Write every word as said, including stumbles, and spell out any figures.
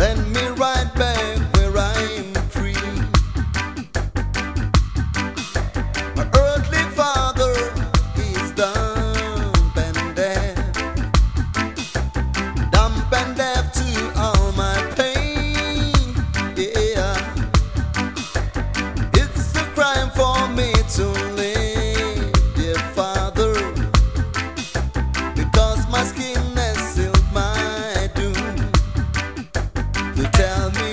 Send me right back where I'm free. My earthly father is dumb and deaf, dumb and deaf to all my pain. Yeah, it's a crime for me to live, dear Father, because my skin has sealed my doom. To tell me